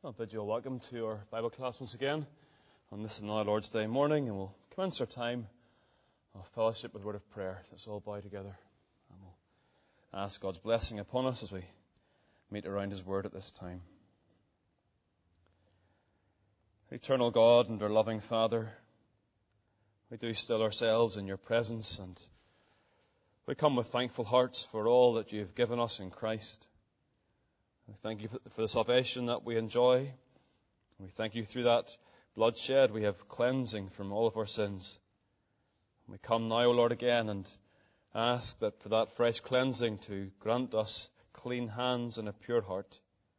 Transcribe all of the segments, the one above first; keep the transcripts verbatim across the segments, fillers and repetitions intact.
I'll bid you a welcome to our Bible class once again on this another Lord's Day morning, and we'll commence our time of fellowship with a word of prayer. Let's all bow together and we'll ask God's blessing upon us as we meet around His Word at this time. Eternal God and our loving Father, we do still ourselves in Your presence, and we come with thankful hearts for all that You've given us in Christ. We thank You for the salvation that we enjoy. We thank You through that bloodshed we have cleansing from all of our sins. We come now, O Lord, again and ask that for that fresh cleansing to grant us clean hands and a pure heart.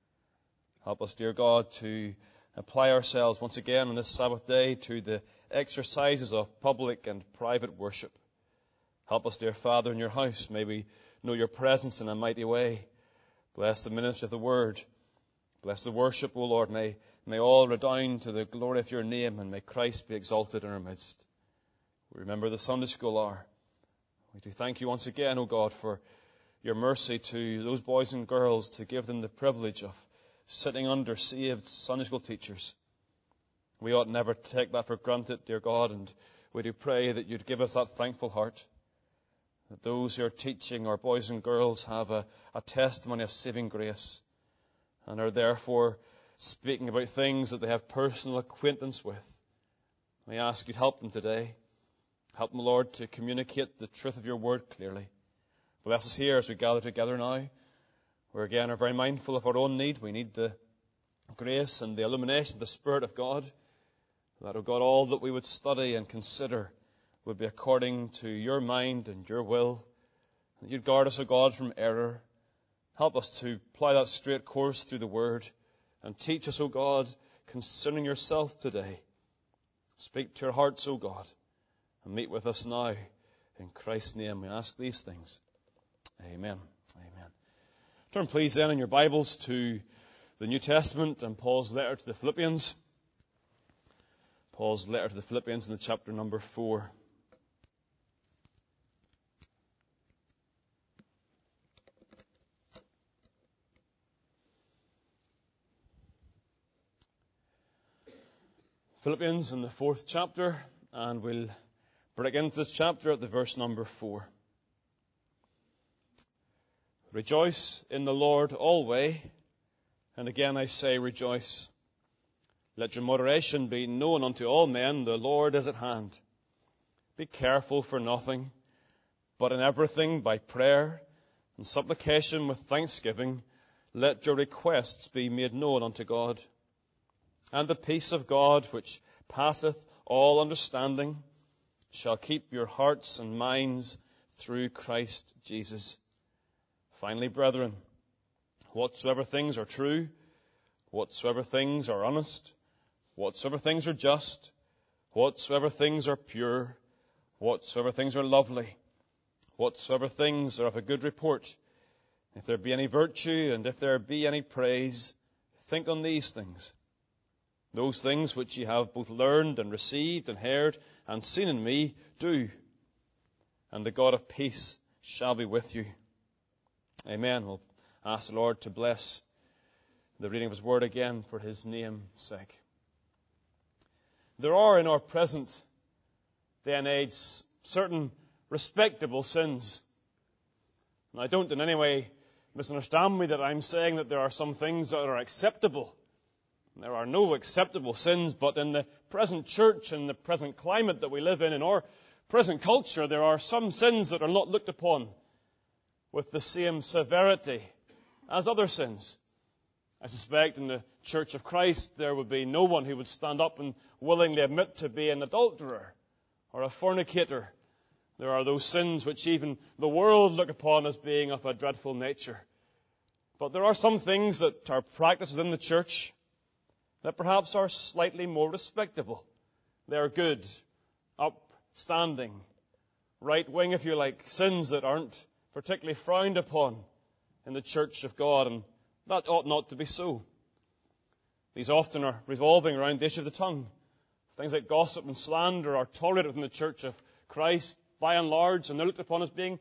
Help us, dear God, to apply ourselves once again on this Sabbath day to the exercises of public and private worship. Help us, dear Father, in Your house. May we know Your presence in a mighty way. Bless the ministry of the Word. Bless the worship, O Lord. May, may all redound to the glory of Your name, and may Christ be exalted in our midst. We remember the Sunday school hour. We do thank You once again, O God, for Your mercy to those boys and girls, to give them the privilege of sitting under saved Sunday school teachers. We ought never to take that for granted, dear God, and we do pray that You'd give us that thankful heart, that those who are teaching our boys and girls have a, a testimony of saving grace and are therefore speaking about things that they have personal acquaintance with. We ask You'd help them today. Help them, Lord, to communicate the truth of Your Word clearly. Bless us here as we gather together now. We again are very mindful of our own need. We need the grace and the illumination of the Spirit of God. That, O God, all that we would study and consider would be according to Your mind and Your will. That You'd guard us, O God, from error. Help us to ply that straight course through the Word. And teach us, O God, concerning Yourself today. Speak to our hearts, O God, and meet with us now. In Christ's name we ask these things. Amen. Amen. Turn please then in your Bibles to the New Testament and Paul's letter to the Philippians. Paul's letter to the Philippians in the chapter number four. Philippians in the fourth chapter, and we'll break into this chapter at the verse number four. Rejoice in the Lord always, and again I say rejoice. Let your moderation be known unto all men, the Lord is at hand. Be careful for nothing, but in everything by prayer and supplication with thanksgiving, let your requests be made known unto God. And the peace of God, which passeth all understanding, shall keep your hearts and minds through Christ Jesus. Finally, brethren, whatsoever things are true, whatsoever things are honest, whatsoever things are just, whatsoever things are pure, whatsoever things are lovely, whatsoever things are of a good report, if there be any virtue and if there be any praise, think on these things. Those things which ye have both learned and received and heard and seen in me, do. And the God of peace shall be with you. Amen. We'll ask the Lord to bless the reading of His Word again for His name's sake. There are in our present day and age certain respectable sins. And I don't in any way misunderstand me that I'm saying that there are some things that are acceptable. There are no acceptable sins, but in the present church and the present climate that we live in, in our present culture, there are some sins that are not looked upon with the same severity as other sins. I suspect in the Church of Christ there would be no one who would stand up and willingly admit to be an adulterer or a fornicator. There are those sins which even the world look upon as being of a dreadful nature. But there are some things that are practiced within the church that perhaps are slightly more respectable. They are good, upstanding, right-wing, if you like, sins that aren't particularly frowned upon in the church of God, and that ought not to be so. These often are revolving around the issue of the tongue. Things like gossip and slander are tolerated within the church of Christ by and large, and they're looked upon as being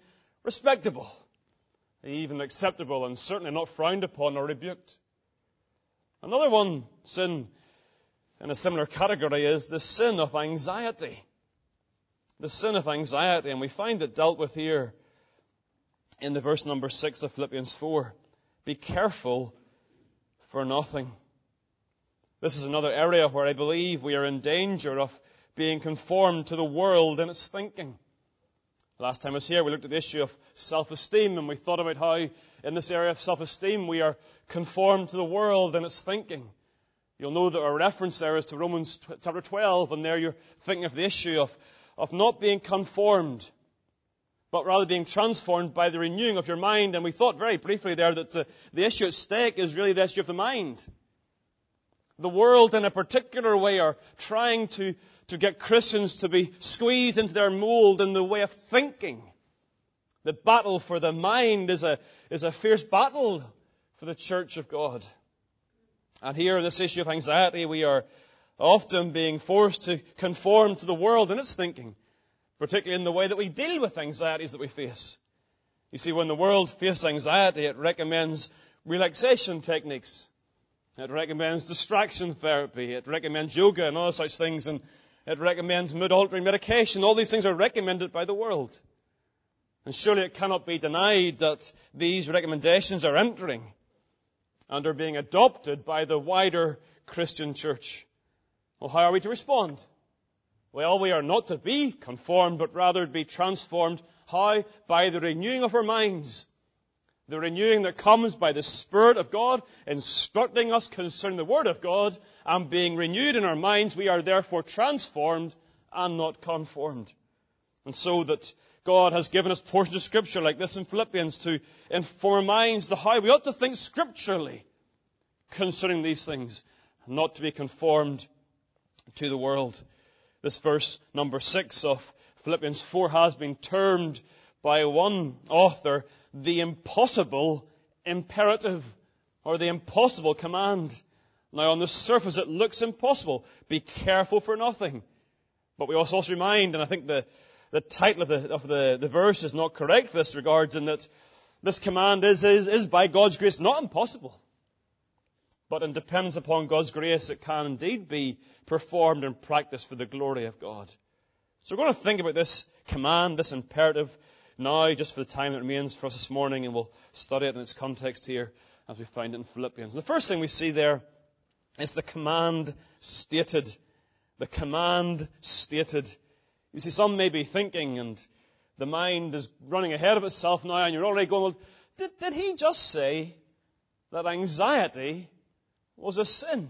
respectable, even acceptable, and certainly not frowned upon or rebuked. Another one, sin in a similar category, is the sin of anxiety. The sin of anxiety, and we find it dealt with here in the verse number six of Philippians four. Be careful for nothing. This is another area where I believe we are in danger of being conformed to the world in its thinking. Last time I was here, we looked at the issue of self-esteem, and we thought about how in this area of self-esteem we are conformed to the world in its thinking. You'll know that our reference there is to Romans chapter twelve, and there you're thinking of the issue of, of not being conformed, but rather being transformed by the renewing of your mind. And we thought very briefly there that uh, the issue at stake is really the issue of the mind. The world in a particular way are trying to, to get Christians to be squeezed into their mold in the way of thinking. The battle for the mind is a, is a fierce battle for the church of God. And here in this issue of anxiety, we are often being forced to conform to the world in its thinking, particularly in the way that we deal with anxieties that we face. You see, when the world faces anxiety, it recommends relaxation techniques. It recommends distraction therapy. It recommends yoga and all such things. And it recommends mood-altering medication. All these things are recommended by the world. And surely it cannot be denied that these recommendations are entering and are being adopted by the wider Christian church. Well, how are we to respond? Well, we are not to be conformed, but rather to be transformed. How? By the renewing of our minds. The renewing that comes by the Spirit of God, instructing us concerning the Word of God, and being renewed in our minds, we are therefore transformed and not conformed. And so that God has given us portions of Scripture like this in Philippians to inform our minds the how we ought to think scripturally concerning these things, not to be conformed to the world. This verse number six of Philippians four has been termed by one author the impossible imperative, or the impossible command. Now, on the surface, it looks impossible. Be careful for nothing. But we also remind, and I think the, the title of the, of the, the verse is not correct for this regards, in that this command is, is, is by God's grace not impossible. But in dependence upon God's grace, it can indeed be performed and practiced for the glory of God. So we're going to think about this command, this imperative, now, just for the time that remains for us this morning, and we'll study it in its context here as we find it in Philippians. The first thing we see there is the command stated. The command stated. You see, some may be thinking, and the mind is running ahead of itself now, and you're already going, well, did, did he just say that anxiety was a sin?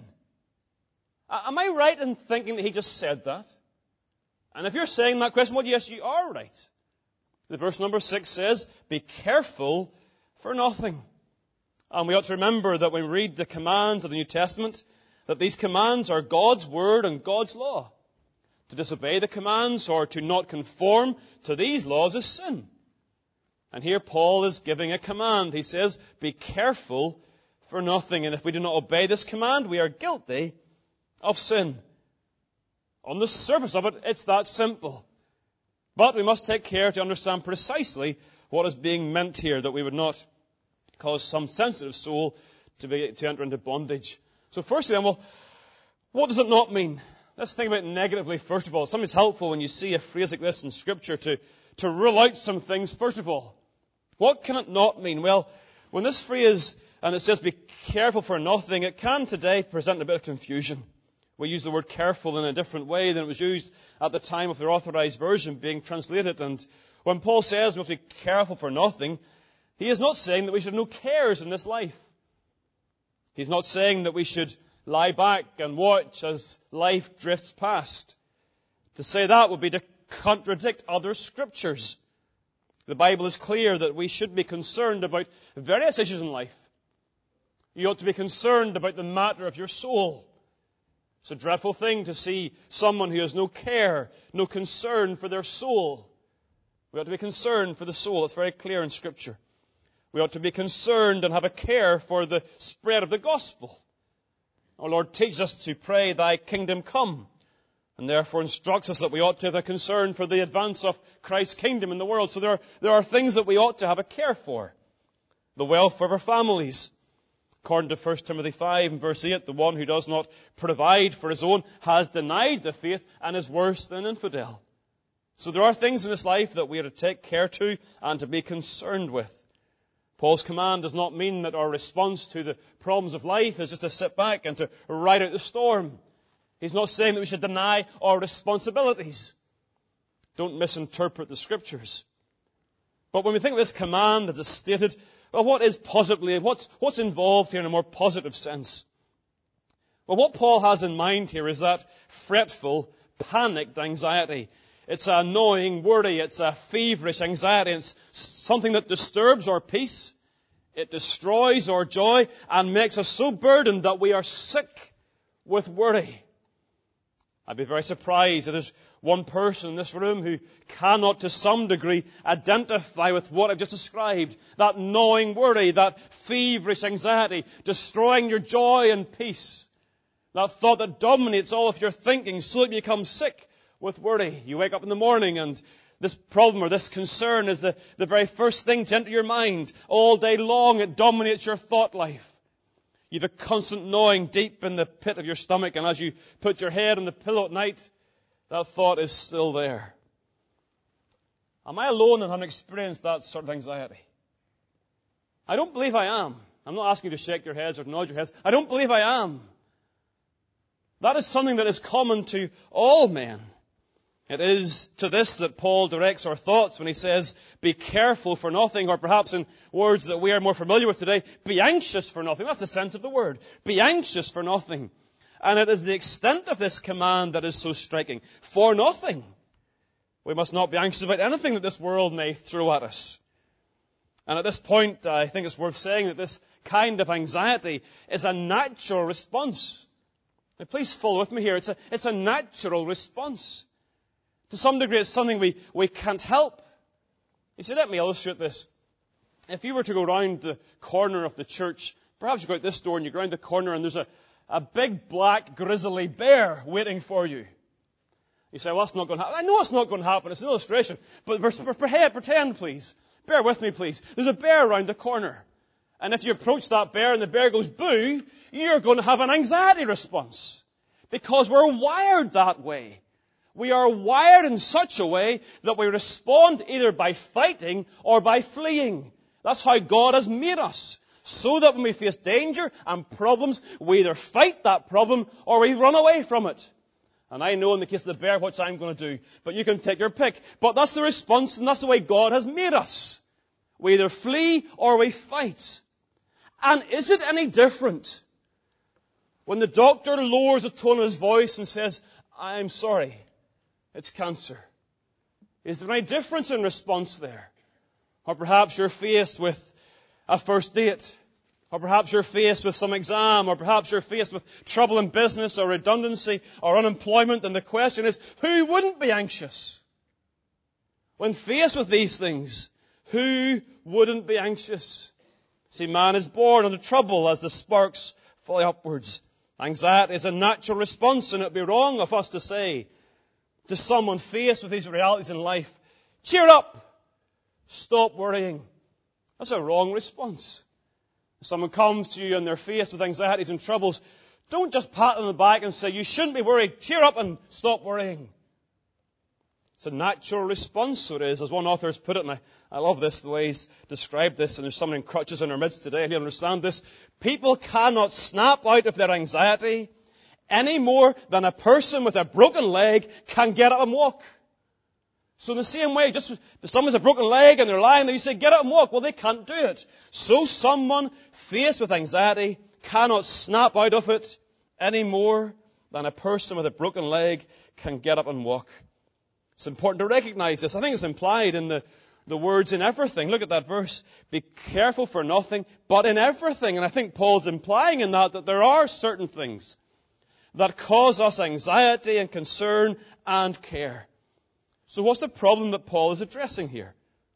Am I right in thinking that he just said that? And if you're saying that question, well, yes, you are right. The verse number six says, be careful for nothing. And we ought to remember that when we read the commands of the New Testament, that these commands are God's word and God's law. To disobey the commands or to not conform to these laws is sin. And here Paul is giving a command. He says, be careful for nothing. And if we do not obey this command, we are guilty of sin. On the surface of it, it's that simple. But we must take care to understand precisely what is being meant here, that we would not cause some sensitive soul to be, to enter into bondage. So firstly then, well, what does it not mean? Let's think about it negatively first of all. It's sometimes helpful when you see a phrase like this in Scripture to, to rule out some things first of all. What can it not mean? Well, when this phrase, and it says be careful for nothing, it can today present a bit of confusion. We use the word careful in a different way than it was used at the time of the Authorized Version being translated. And when Paul says we must be careful for nothing, he is not saying that we should have no cares in this life. He's not saying that we should lie back and watch as life drifts past. To say that would be to contradict other scriptures. The Bible is clear that we should be concerned about various issues in life. You ought to be concerned about the matter of your soul. It's a dreadful thing to see someone who has no care, no concern for their soul. We ought to be concerned for the soul. It's very clear in Scripture. We ought to be concerned and have a care for the spread of the gospel. Our Lord teaches us to pray, thy kingdom come, and therefore instructs us that we ought to have a concern for the advance of Christ's kingdom in the world. So there are, there are things that we ought to have a care for. The welfare of our families, According to First Timothy five and verse eight, the one who does not provide for his own has denied the faith and is worse than an infidel. So there are things in this life that we are to take care to and to be concerned with. Paul's command does not mean that our response to the problems of life is just to sit back and to ride out the storm. He's not saying that we should deny our responsibilities. Don't misinterpret the Scriptures. But when we think of this command as it's stated, well, what is positively, what's, what's involved here in a more positive sense? Well, what Paul has in mind here is that fretful, panicked anxiety. It's a annoying worry. It's a feverish anxiety. It's something that disturbs our peace. It destroys our joy and makes us so burdened that we are sick with worry. I'd be very surprised if there's one person in this room who cannot to some degree identify with what I've just described. That gnawing worry, that feverish anxiety, destroying your joy and peace. That thought that dominates all of your thinking so that you become sick with worry. You wake up in the morning and this problem or this concern is the, the very first thing to enter your mind. All day long it dominates your thought life. You have a constant gnawing deep in the pit of your stomach, and as you put your head on the pillow at night, that thought is still there. Am I alone in having experienced that sort of anxiety? I don't believe I am. I'm not asking you to shake your heads or nod your heads. I don't believe I am. That is something that is common to all men. It is to this that Paul directs our thoughts when he says, be careful for nothing, or perhaps in words that we are more familiar with today, be anxious for nothing. That's the sense of the word. Be anxious for nothing. And it is the extent of this command that is so striking. For nothing. We must not be anxious about anything that this world may throw at us. And at this point, I think it's worth saying that this kind of anxiety is a natural response. Now, please follow with me here. It's a, it's a natural response. To some degree, it's something we, we can't help. You see, let me illustrate this. If you were to go round the corner of the church, perhaps you go out this door and you go round the corner and there's a, a big black grizzly bear waiting for you. You say, well, that's not going to happen. I know it's not going to happen. It's an illustration. But pretend, pretend, please. Bear with me, please. There's a bear around the corner. And if you approach that bear and the bear goes boo, you're going to have an anxiety response. Because we're wired that way. We are wired in such a way that we respond either by fighting or by fleeing. That's how God has made us. So that when we face danger and problems, we either fight that problem or we run away from it. And I know in the case of the bear what I'm going to do, but you can take your pick. But that's the response and that's the way God has made us. We either flee or we fight. And is it any different when the doctor lowers the tone of his voice and says, I'm sorry, it's cancer? Is there any difference in response there? Or perhaps you're faced with a first date. Or perhaps you're faced with some exam. Or perhaps you're faced with trouble in business or redundancy or unemployment. And the question is, who wouldn't be anxious? When faced with these things, who wouldn't be anxious? See, man is born under trouble as the sparks fly upwards. Anxiety is a natural response, and it would be wrong of us to say to someone faced with these realities in life, cheer up, stop worrying. That's a wrong response. If someone comes to you and they're faced with anxieties and troubles, don't just pat them on the back and say, you shouldn't be worried, cheer up and stop worrying. It's a natural response, so it is. As one author has put it, and I, I love this, the way he's described this, and there's someone in crutches in our midst today, and you understand this. People cannot snap out of their anxiety any more than a person with a broken leg can get up and walk. So in the same way, just if someone has a broken leg and they're lying there, you say, get up and walk. Well, they can't do it. So someone faced with anxiety cannot snap out of it any more than a person with a broken leg can get up and walk. It's important to recognize this. I think it's implied in the, the words in everything. Look at that verse. Be careful for nothing, but in everything. And I think Paul's implying in that that there are certain things that cause us anxiety and concern and care. So what's the problem that Paul is addressing here?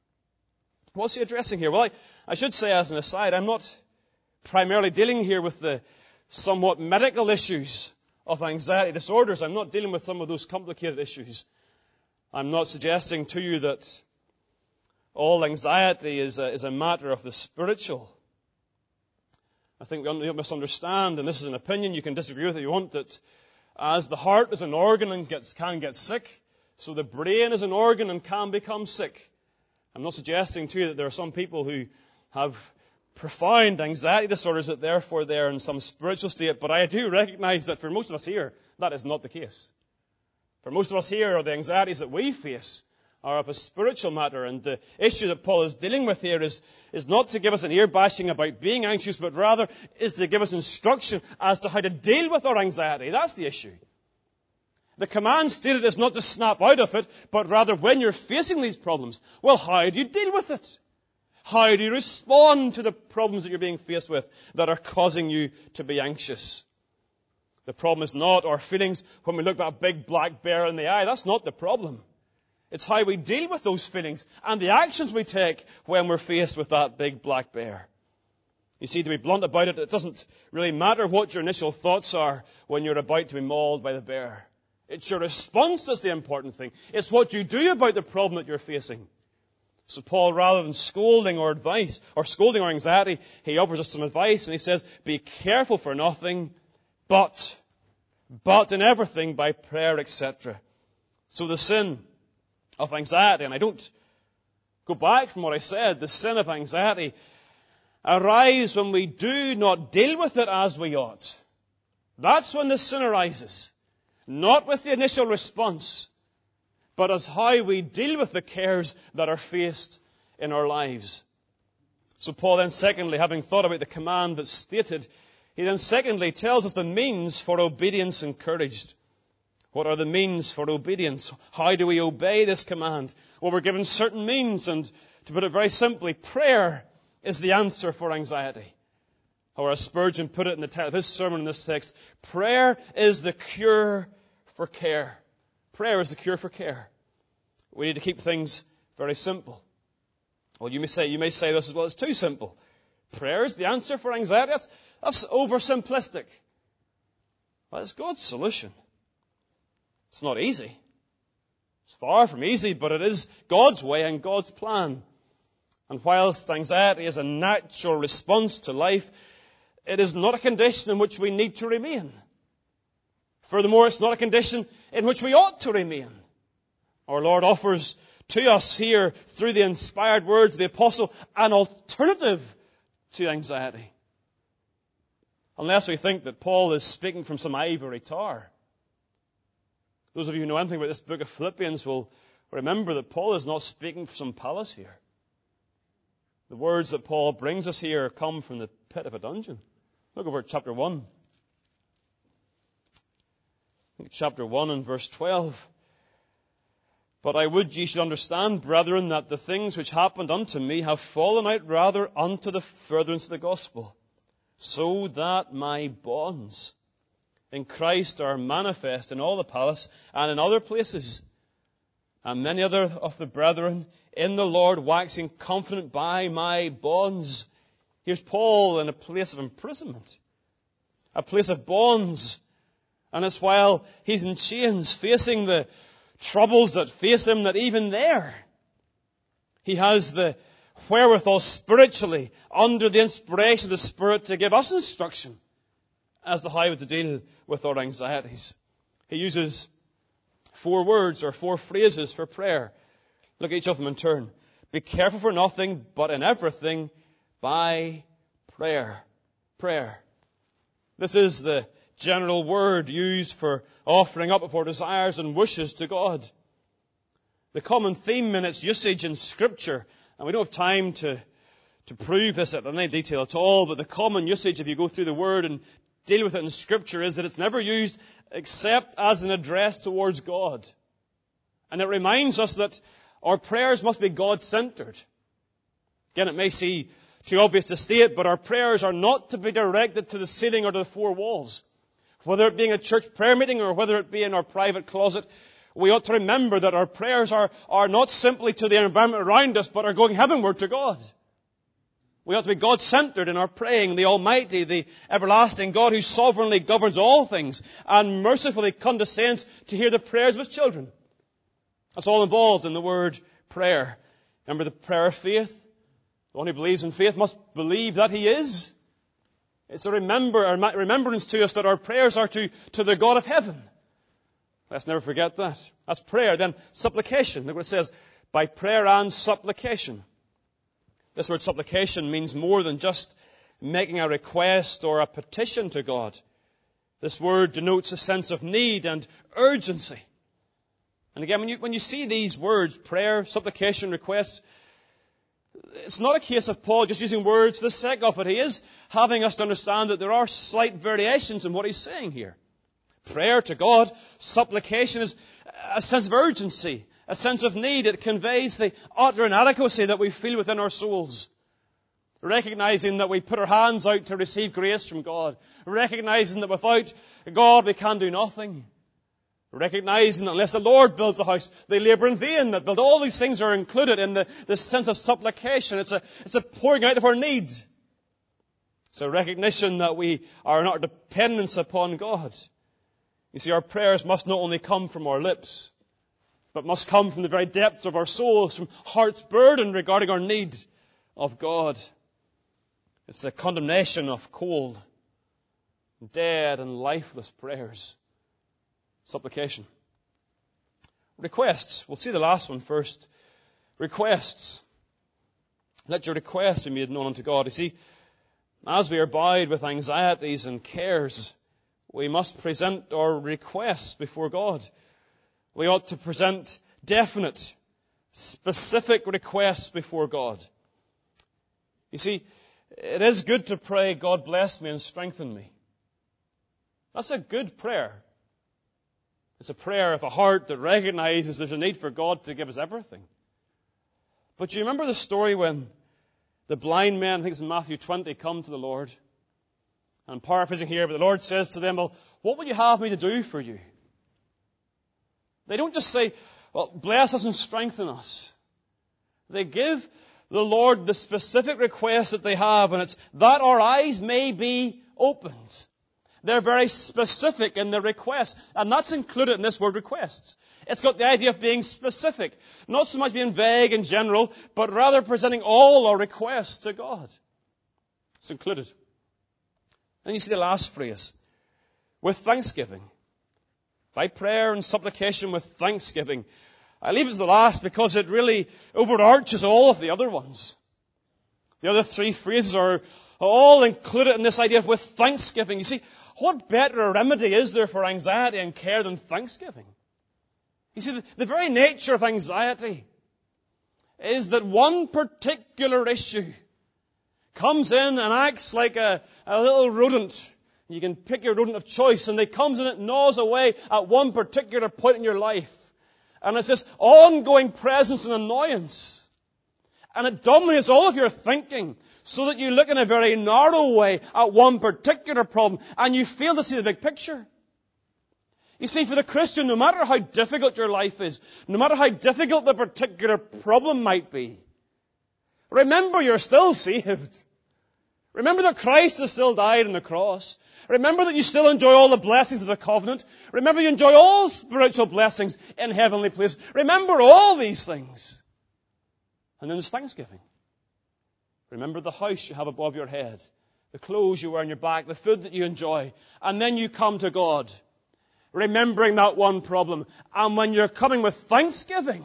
What's he addressing here? Well, I, I should say as an aside, I'm not primarily dealing here with the somewhat medical issues of anxiety disorders. I'm not dealing with some of those complicated issues. I'm not suggesting to you that all anxiety is a, is a matter of the spiritual. I think we misunderstand, and this is an opinion, you can disagree with it if you want, that as the heart is an organ and gets, can get sick, so the brain is an organ and can become sick. I'm not suggesting to you that there are some people who have profound anxiety disorders that therefore they're in some spiritual state, but I do recognize that for most of us here, that is not the case. For most of us here, the anxieties that we face are of a spiritual matter, and the issue that Paul is dealing with here is, is not to give us an ear bashing about being anxious, but rather is to give us instruction as to how to deal with our anxiety. That's the issue. The command stated is not to snap out of it, but rather when you're facing these problems, well, how do you deal with it? How do you respond to the problems that you're being faced with that are causing you to be anxious? The problem is not our feelings when we look that big black bear in the eye. That's not the problem. It's how we deal with those feelings and the actions we take when we're faced with that big black bear. You see, to be blunt about it, it doesn't really matter what your initial thoughts are when you're about to be mauled by the bear. It's your response that's the important thing. It's what you do about the problem that you're facing. So Paul, rather than scolding or advice, or scolding or anxiety, he offers us some advice and he says, be careful for nothing, but, but in everything by prayer, et cetera. So the sin of anxiety, and I don't go back from what I said, the sin of anxiety arises when we do not deal with it as we ought. That's when the sin arises. Not with the initial response, but as how we deal with the cares that are faced in our lives. So Paul then secondly, having thought about the command that's stated, he then secondly tells us the means for obedience encouraged. What are the means for obedience? How do we obey this command? Well, we're given certain means, and to put it very simply, prayer is the answer for anxiety. Or as Spurgeon put it in the title of his sermon in this text, prayer is the cure for care. Prayer is the cure for care. We need to keep things very simple. Well, you may say, you may say this as well, it's too simple. Prayer is the answer for anxiety. That's, that's oversimplistic. Well, it's God's solution. It's not easy. It's far from easy, but it is God's way and God's plan. And whilst anxiety is a natural response to life, it is not a condition in which we need to remain. Furthermore, it's not a condition in which we ought to remain. Our Lord offers to us here, through the inspired words of the Apostle, an alternative to anxiety. Unless we think that Paul is speaking from some ivory tower. Those of you who know anything about this book of Philippians will remember that Paul is not speaking from some palace here. The words that Paul brings us here come from the pit of a dungeon. Look over at chapter one. Chapter one and verse twelve. But I would ye should understand, brethren, that the things which happened unto me have fallen out rather unto the furtherance of the gospel, so that my bonds in Christ are manifest in all the palace and in other places. And many other of the brethren in the Lord waxing confident by my bonds. Here's Paul in a place of imprisonment, a place of bonds. And it's while he's in chains, facing the troubles that face him, that even there, he has the wherewithal spiritually, under the inspiration of the Spirit, to give us instruction as to how to deal with our anxieties. He uses four words or four phrases for prayer. Look at each of them in turn. Be careful for nothing, but in everything by prayer. Prayer. This is the general word used for offering up of our desires and wishes to God. The common theme in its usage in Scripture, and we don't have time to, to prove this in any detail at all, but the common usage, if you go through the word and deal with it in Scripture, is that it's never used except as an address towards God. And it reminds us that our prayers must be God-centered. Again, it may seem too obvious to state, but our prayers are not to be directed to the ceiling or to the four walls. Whether it be in a church prayer meeting or whether it be in our private closet, we ought to remember that our prayers are, are not simply to the environment around us, but are going heavenward to God. We ought to be God-centered in our praying, the Almighty, the everlasting God who sovereignly governs all things and mercifully condescends to hear the prayers of His children. That's all involved in the word prayer. Remember the prayer of faith? The one who believes in faith must believe that He is, It's a remember, a remembrance to us that our prayers are to, to the God of heaven. Let's never forget that. That's prayer. Then supplication. Look what it says. By prayer and supplication. This word supplication means more than just making a request or a petition to God. This word denotes a sense of need and urgency. And again, when you, when you see these words, prayer, supplication, request, it's not a case of Paul just using words for the sake of it. He is having us to understand that there are slight variations in what he's saying here. Prayer to God, supplication is a sense of urgency, a sense of need. It conveys the utter inadequacy that we feel within our souls. Recognizing that we put our hands out to receive grace from God. Recognizing that without God we can do nothing. Recognizing that unless the Lord builds a house, they labor in vain that build. All these things are included in the, the sense of supplication. It's a, it's a pouring out of our need. It's a recognition that we are in our dependence upon God. You see, our prayers must not only come from our lips, but must come from the very depths of our souls, from heart's burden regarding our need of God. It's a condemnation of cold, dead and lifeless prayers. Supplication. Requests. We'll see the last one first. Requests. Let your requests be made known unto God. You see, as we are bowed with anxieties and cares, we must present our requests before God. We ought to present definite, specific requests before God. You see, it is good to pray, God bless me and strengthen me. That's a good prayer. It's a prayer of a heart that recognizes there's a need for God to give us everything. But do you remember the story when the blind men, I think it's in Matthew twenty, come to the Lord? I'm paraphrasing here, but the Lord says to them, well, what would you have me to do for you? They don't just say, well, bless us and strengthen us. They give the Lord the specific request that they have, and it's that our eyes may be opened. They're very specific in their request, and that's included in this word requests. It's got the idea of being specific, not so much being vague and general, but rather presenting all our requests to God. It's included. Then you see the last phrase, with thanksgiving. By prayer and supplication with thanksgiving. I leave it to the last because it really overarches all of the other ones. The other three phrases are all included in this idea of with thanksgiving. You see, what better remedy is there for anxiety and care than thanksgiving? You see, the, the very nature of anxiety is that one particular issue comes in and acts like a, a little rodent. You can pick your rodent of choice, and it comes and it gnaws away at one particular point in your life. And it's this ongoing presence and annoyance. And it dominates all of your thinking, so that you look in a very narrow way at one particular problem, and you fail to see the big picture. You see, for the Christian, no matter how difficult your life is, no matter how difficult the particular problem might be, remember you're still saved. Remember that Christ has still died on the cross. Remember that you still enjoy all the blessings of the covenant. Remember you enjoy all spiritual blessings in heavenly places. Remember all these things. And then there's thanksgiving. Remember the house you have above your head, the clothes you wear on your back, the food that you enjoy. And then you come to God, remembering that one problem. And when you're coming with thanksgiving,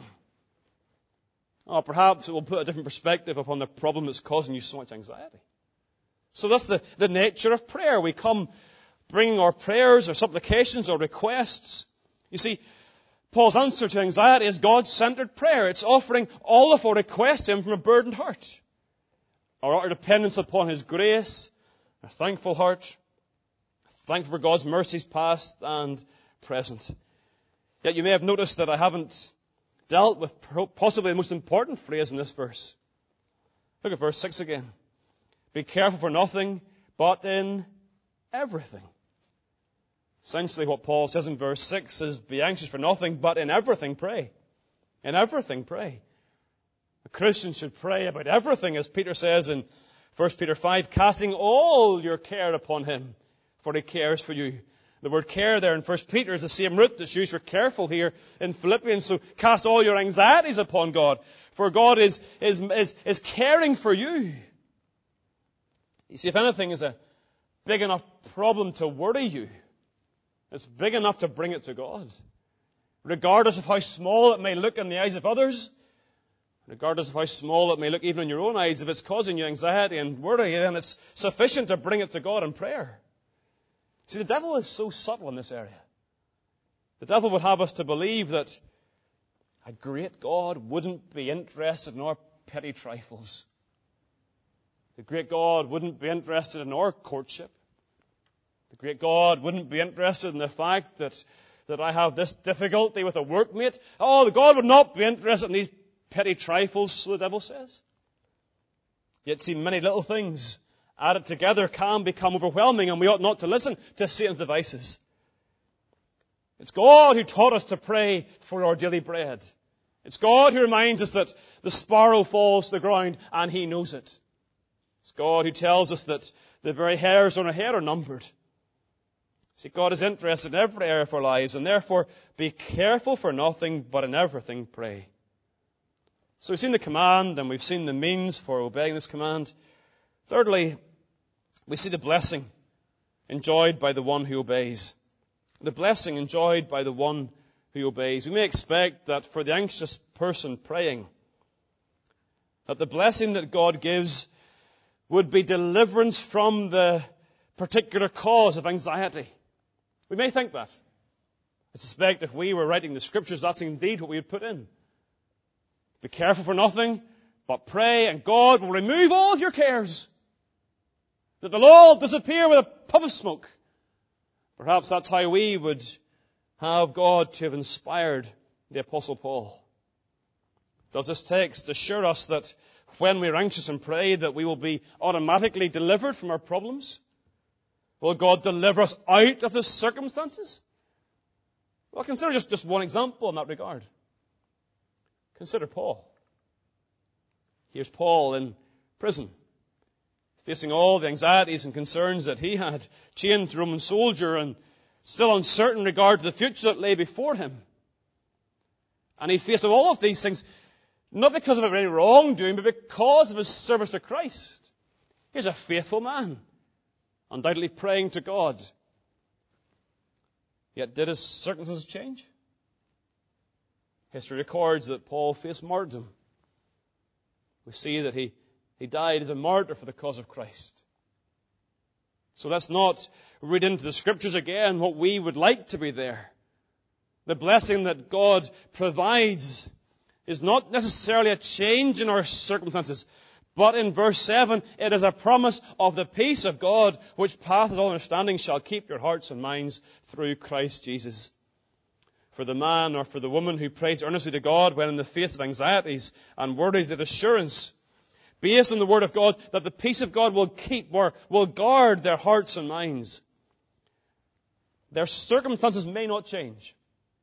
oh, perhaps it will put a different perspective upon the problem that's causing you so much anxiety. So that's the, the nature of prayer. We come bringing our prayers, our supplications, our requests. You see, Paul's answer to anxiety is God-centered prayer. It's offering all of our requests to Him from a burdened heart. Our utter dependence upon His grace, a thankful heart, thankful for God's mercies past and present. Yet you may have noticed that I haven't dealt with possibly the most important phrase in this verse. Look at verse six again. Be careful for nothing, but in everything. Essentially what Paul says in verse six is, be anxious for nothing, but in everything pray. In everything pray. A Christian should pray about everything, as Peter says in First Peter five, casting all your care upon Him, for He cares for you. The word care there in First Peter is the same root that's used for careful here in Philippians. So cast all your anxieties upon God, for God is, is, is, is caring for you. You see, if anything is a, big enough problem to worry you. It's big enough to bring it to God. Regardless of how small it may look in the eyes of others, regardless of how small it may look even in your own eyes, if it's causing you anxiety and worry, then it's sufficient to bring it to God in prayer. See, the devil is so subtle in this area. The devil would have us to believe that a great God wouldn't be interested in our petty trifles. The great God wouldn't be interested in our courtship. The great God wouldn't be interested in the fact that, that I have this difficulty with a workmate. Oh, the God would not be interested in these petty trifles, so the devil says. Yet see, many little things added together can become overwhelming, and we ought not to listen to Satan's devices. It's God who taught us to pray for our daily bread. It's God who reminds us that the sparrow falls to the ground and He knows it. It's God who tells us that the very hairs on our head are numbered. See, God is interested in every area of our lives, and therefore be careful for nothing, but in everything pray. So we've seen the command, and we've seen the means for obeying this command. Thirdly, we see the blessing enjoyed by the one who obeys. The blessing enjoyed by the one who obeys. We may expect that for the anxious person praying, that the blessing that God gives would be deliverance from the particular cause of anxiety. We may think that. I suspect if we were writing the Scriptures, that's indeed what we would put in. Be careful for nothing, but pray, and God will remove all of your cares. That they'll all disappear with a puff of smoke. Perhaps that's how we would have God to have inspired the Apostle Paul. Does this text assure us that when we're anxious and pray that we will be automatically delivered from our problems? Will God deliver us out of the circumstances? Well, consider just, just one example in that regard. Consider Paul. Here's Paul in prison, facing all the anxieties and concerns that he had, chained to a Roman soldier and still uncertain in regard to the future that lay before him. And he faced all of these things, not because of any wrongdoing, but because of his service to Christ. He's a faithful man, undoubtedly praying to God. Yet did his circumstances change? History records that Paul faced martyrdom. We see that he, he died as a martyr for the cause of Christ. So let's not read into the Scriptures again what we would like to be there. The blessing that God provides is not necessarily a change in our circumstances, but in verse seven, it is a promise of the peace of God, which passeth all understanding, shall keep your hearts and minds through Christ Jesus. For the man or for the woman who prays earnestly to God when in the face of anxieties and worries, that assurance based on the Word of God that the peace of God will keep or will guard their hearts and minds. Their circumstances may not change,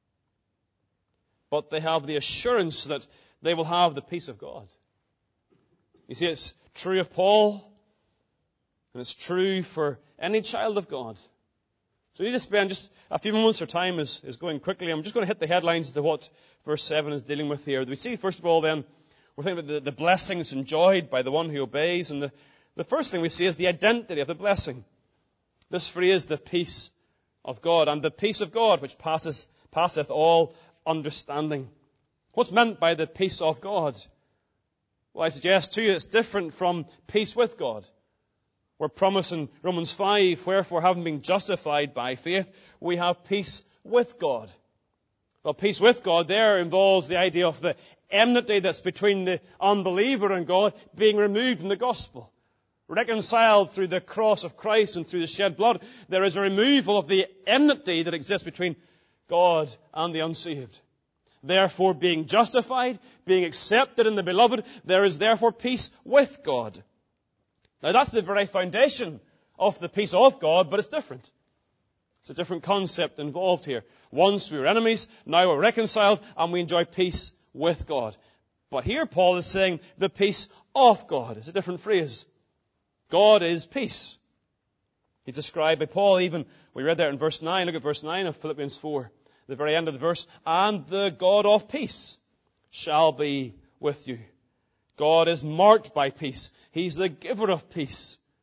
but they have the assurance that they will have the peace of God. You see, it's true of Paul, and it's true for any child of God. So we need to spend just a few moments. Our time is, is going quickly. I'm just going to hit the headlines to what verse seven is dealing with here. We see, first of all, then, we're thinking about the, the blessings enjoyed by the one who obeys. And the, the first thing we see is the identity of the blessing. This phrase, the peace of God, and the peace of God which passes, passeth all understanding. What's meant by the peace of God? Well, I suggest to you it's different from peace with God. We're promised in Romans five, wherefore having been justified by faith, we have peace with God. Well, peace with God there involves the idea of the enmity that's between the unbeliever and God being removed in the gospel. Reconciled through the cross of Christ and through the shed blood, there is a removal of the enmity that exists between God and the unsaved. Therefore, being justified, being accepted in the beloved, there is therefore peace with God. Now that's the very foundation of the peace of God, but it's different. It's a different concept involved here. Once we were enemies, now we're reconciled, and we enjoy peace with God. But here Paul is saying the peace of God. It's a different phrase. God is peace. He's described by Paul even, we read there in verse nine, look at verse nine of Philippians four, the very end of the verse, and the God of peace shall be with you. God is marked by peace. He's the giver of peace.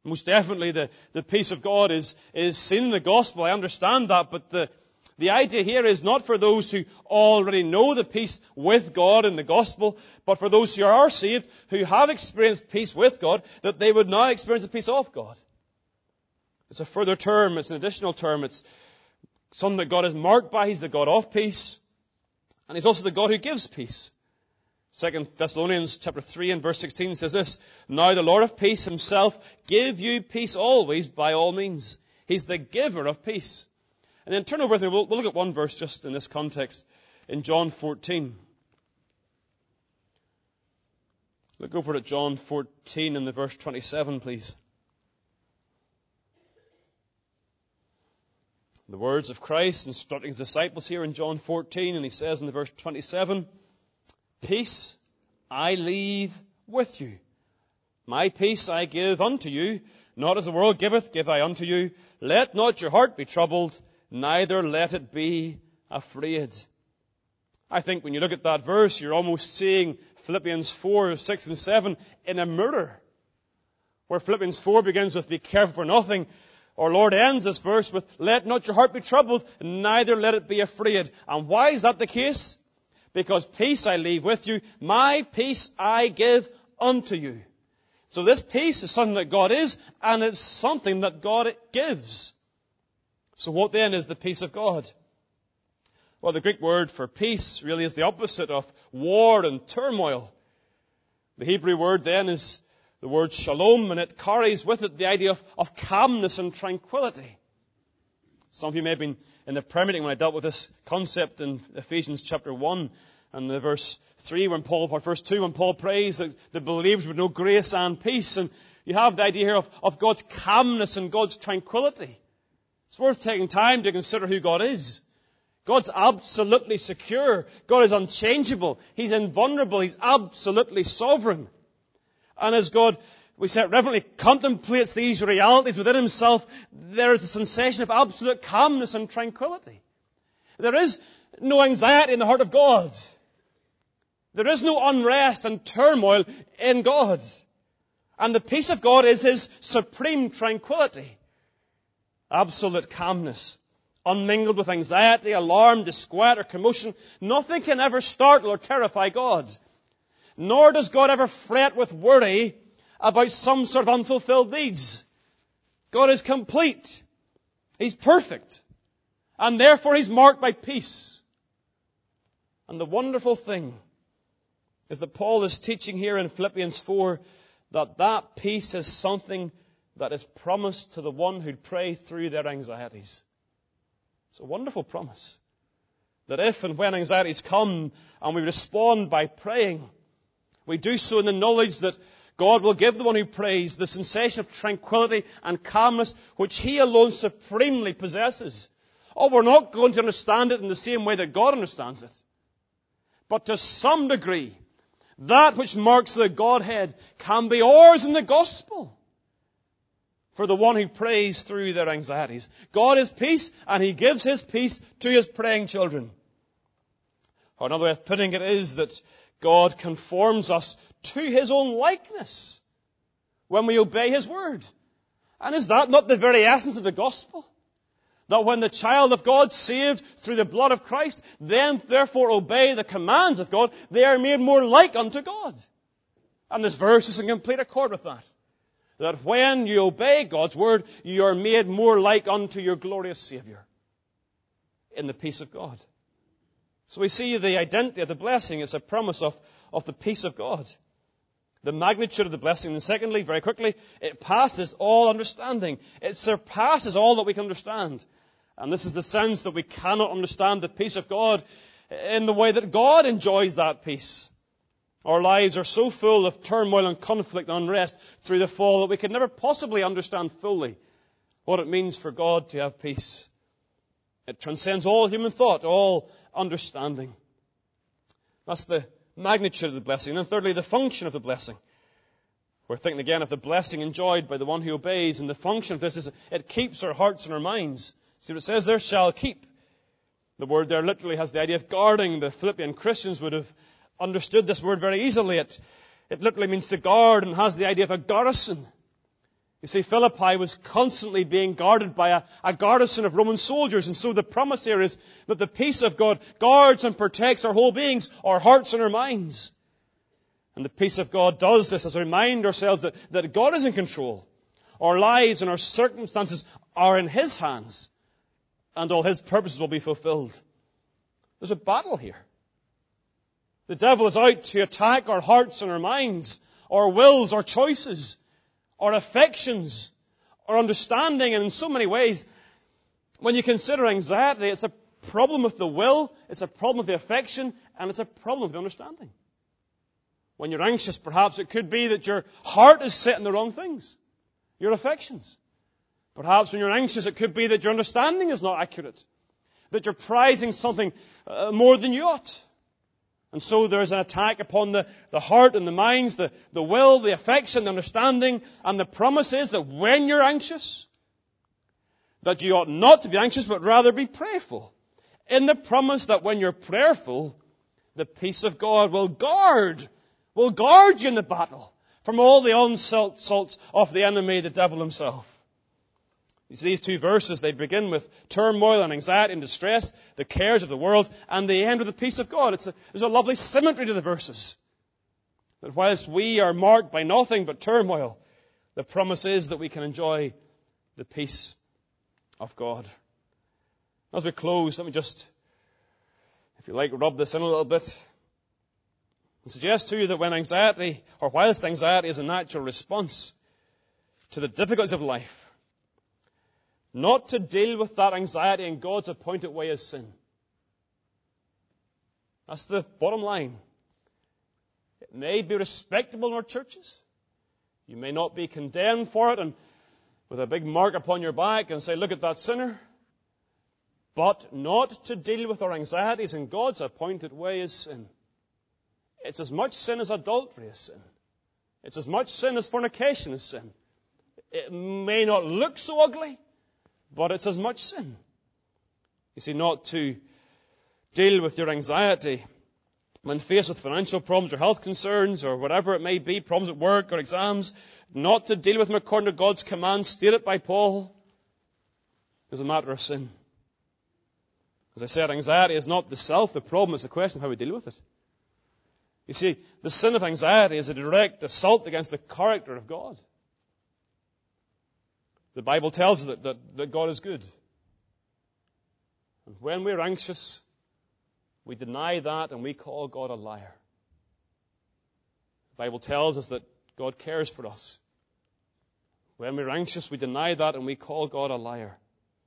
Most definitely the, the peace of God is, is seen in the gospel. I understand that, but the, the idea here is not for those who already know the peace with God in the gospel, but for those who are saved, who have experienced peace with God, that they would now experience the peace of God. It's a further term, it's an additional term, it's something that God is marked by. He's the God of peace, and He's also the God who gives peace. Second Thessalonians chapter three and verse sixteen says this, "Now the Lord of peace Himself give you peace always by all means." He's the giver of peace. And then turn over with me, we'll, we'll look at one verse just in this context, in John fourteen. Look over at John fourteen in the verse twenty-seven, please. The words of Christ instructing His disciples here in John fourteen, and He says in the verse twenty-seven, "Peace I leave with you. My peace I give unto you. Not as the world giveth, give I unto you. Let not your heart be troubled, neither let it be afraid." I think when you look at that verse, you're almost seeing Philippians four, six and seven in a mirror. Where Philippians four begins with, "Be careful for nothing," our Lord ends this verse with, "Let not your heart be troubled, neither let it be afraid." And why is that the case? Because peace I leave with you, my peace I give unto you. So this peace is something that God is, and it's something that God gives. So what then is the peace of God? Well, the Greek word for peace really is the opposite of war and turmoil. The Hebrew word then is the word shalom, and it carries with it the idea of, of calmness and tranquility. Some of you may have been in the prayer meeting when I dealt with this concept in Ephesians chapter one and the verse three, when Paul, or verse two, when Paul prays that the believers would know grace and peace. And you have the idea here of, of God's calmness and God's tranquility. It's worth taking time to consider who God is. God's absolutely secure. God is unchangeable. He's invulnerable. He's absolutely sovereign. And as God, we say, reverently contemplates these realities within Himself, there is a sensation of absolute calmness and tranquility. There is no anxiety in the heart of God. There is no unrest and turmoil in God. And the peace of God is His supreme tranquility. Absolute calmness, unmingled with anxiety, alarm, disquiet, or commotion. Nothing can ever startle or terrify God. Nor does God ever fret with worry about some sort of unfulfilled needs. God is complete. He's perfect. And therefore He's marked by peace. And the wonderful thing is that Paul is teaching here in Philippians four that that peace is something that is promised to the one who pray through their anxieties. It's a wonderful promise. That if and when anxieties come and we respond by praying, we do so in the knowledge that God will give the one who prays the sensation of tranquility and calmness which He alone supremely possesses. Oh, we're not going to understand it in the same way that God understands it. But to some degree, that which marks the Godhead can be ours in the gospel for the one who prays through their anxieties. God is peace, and He gives His peace to His praying children. Or another way of putting it is that God conforms us to His own likeness when we obey His word. And is that not the very essence of the gospel? That when the child of God saved through the blood of Christ, then therefore obey the commands of God, they are made more like unto God. And this verse is in complete accord with that. That when you obey God's word, you are made more like unto your glorious Savior in the peace of God. So we see the identity of the blessing is a promise of, of the peace of God. The magnitude of the blessing. And secondly, very quickly, it passes all understanding. It surpasses all that we can understand. And this is the sense that we cannot understand the peace of God in the way that God enjoys that peace. Our lives are so full of turmoil and conflict and unrest through the fall that we could never possibly understand fully what it means for God to have peace. It transcends all human thought, all understanding. That's the magnitude of the blessing. And then thirdly, the function of the blessing. We're thinking again of the blessing enjoyed by the one who obeys. And the function of this is it keeps our hearts and our minds. See what it says there? Shall keep. The word there literally has the idea of guarding. The Philippian Christians would have understood this word very easily. It, it literally means to guard and has the idea of a garrison. You see, Philippi was constantly being guarded by a, a garrison of Roman soldiers, and so the promise here is that the peace of God guards and protects our whole beings, our hearts and our minds. And the peace of God does this as we remind ourselves that, that God is in control. Our lives and our circumstances are in His hands, and all His purposes will be fulfilled. There's a battle here. The devil is out to attack our hearts and our minds, our wills, our choices, our affections, our understanding, and in so many ways, when you consider anxiety, it's a problem with the will, it's a problem with the affection, and it's a problem with the understanding. When you're anxious, perhaps it could be that your heart is set in the wrong things, your affections. Perhaps when you're anxious, it could be that your understanding is not accurate, that you're prizing something uh, more than you ought. And so there's an attack upon the, the heart and the minds, the, the will, the affection, the understanding. And the promise is that when you're anxious, that you ought not to be anxious, but rather be prayerful. In the promise that when you're prayerful, the peace of God will guard, will guard you in the battle from all the onslaughts of the enemy, the devil himself. You see, these two verses, they begin with turmoil and anxiety and distress, the cares of the world, and they end with the peace of God. It's a, there's a lovely symmetry to the verses. That whilst we are marked by nothing but turmoil, the promise is that we can enjoy the peace of God. As we close, let me just, if you like, rub this in a little bit and suggest to you that when anxiety, or whilst anxiety is a natural response to the difficulties of life, not to deal with that anxiety in God's appointed way is sin. That's the bottom line. It may be respectable in our churches. You may not be condemned for it and with a big mark upon your back and say, look at that sinner. But not to deal with our anxieties in God's appointed way is sin. It's as much sin as adultery is sin. It's as much sin as fornication is sin. It may not look so ugly, but it's as much sin. You see, not to deal with your anxiety when faced with financial problems or health concerns or whatever it may be, problems at work or exams, not to deal with them according to God's command stated by Paul, is a matter of sin. As I said, anxiety is not the self, the problem, it's a question of how we deal with it. You see, the sin of anxiety is a direct assault against the character of God. The Bible tells us that, that, that God is good. And when we're anxious, we deny that and we call God a liar. The Bible tells us that God cares for us. When we're anxious, we deny that and we call God a liar.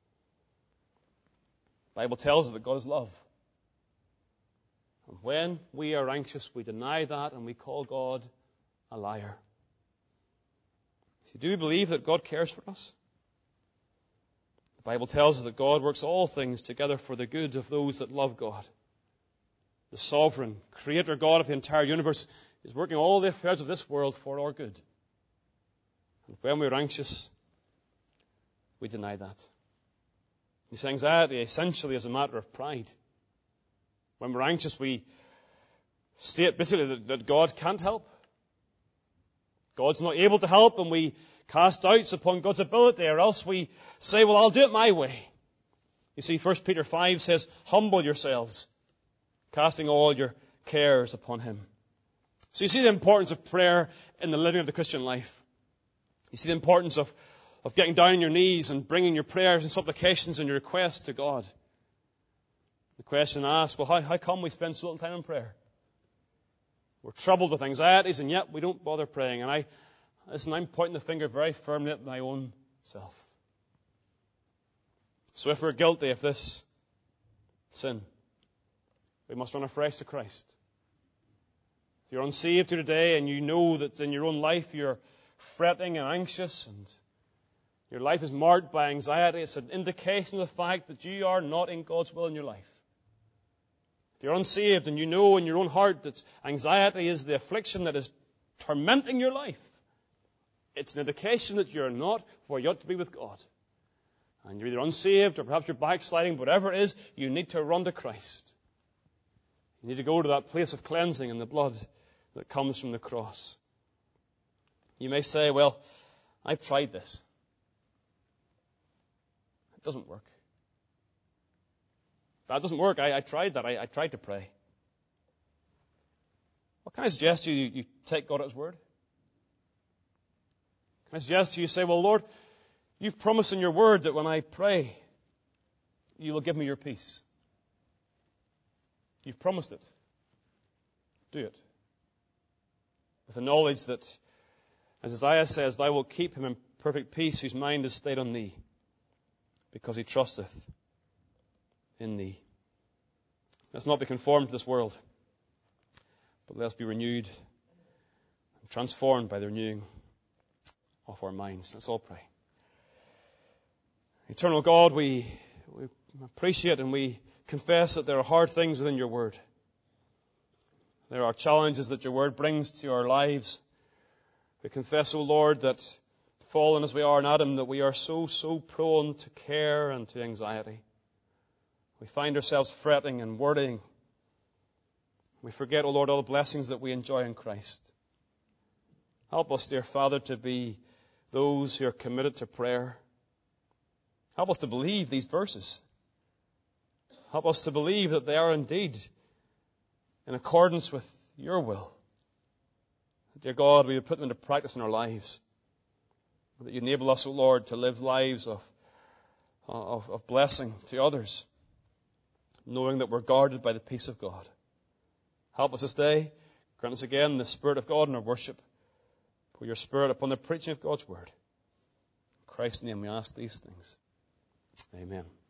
The Bible tells us that God is love. And when we are anxious, we deny that and we call God a liar. So do you believe that God cares for us? The Bible tells us that God works all things together for the good of those that love God. The sovereign, creator God of the entire universe is working all the affairs of this world for our good. And when we're anxious, we deny that. This anxiety essentially is a matter of pride. When we're anxious, we state basically that, that God can't help. God's not able to help, and we cast doubts upon God's ability, or else we say, well, I'll do it my way. You see, First Peter five says, humble yourselves, casting all your cares upon Him. So you see the importance of prayer in the living of the Christian life. You see the importance of, of getting down on your knees and bringing your prayers and supplications and your requests to God. The question asked, well, how, how come we spend so little time in prayer? We're troubled with anxieties, and yet we don't bother praying. And I, listen, I'm pointing the finger very firmly at my own self. So if we're guilty of this sin, we must run afresh to Christ. If you're unsaved here today and you know that in your own life you're fretting and anxious and your life is marked by anxiety, it's an indication of the fact that you are not in God's will in your life. If you're unsaved and you know in your own heart that anxiety is the affliction that is tormenting your life, it's an indication that you're not where you ought to be with God. And you're either unsaved or perhaps you're backsliding, whatever it is, you need to run to Christ. You need to go to that place of cleansing in the blood that comes from the cross. You may say, well, I've tried this. It doesn't work. That doesn't work. I, I tried that. I, I tried to pray. Well, can I suggest to you, you take God at His word? Can I suggest to you, say, well, Lord, you've promised in your word that when I pray, you will give me your peace. You've promised it. Do it. With the knowledge that, as Isaiah says, thou wilt keep him in perfect peace whose mind is stayed on thee, because he trusteth in thee. Let's not be conformed to this world, but let us be renewed and transformed by the renewing of our minds. Let's all pray. Eternal God, we, we appreciate and we confess that there are hard things within your word. There are challenges that your word brings to our lives. We confess, O Lord, that fallen as we are in Adam, that we are so, so prone to care and to anxiety. We find ourselves fretting and worrying. We forget, O Lord, all the blessings that we enjoy in Christ. Help us, dear Father, to be those who are committed to prayer. Help us to believe these verses. Help us to believe that they are indeed in accordance with your will. Dear God, we would put them into practice in our lives. That you enable us, O Lord, to live lives of, of, of blessing to others, knowing that we're guarded by the peace of God. Help us this day. Grant us again the Spirit of God in our worship. Pour your Spirit upon the preaching of God's word. In Christ's name we ask these things. Amen.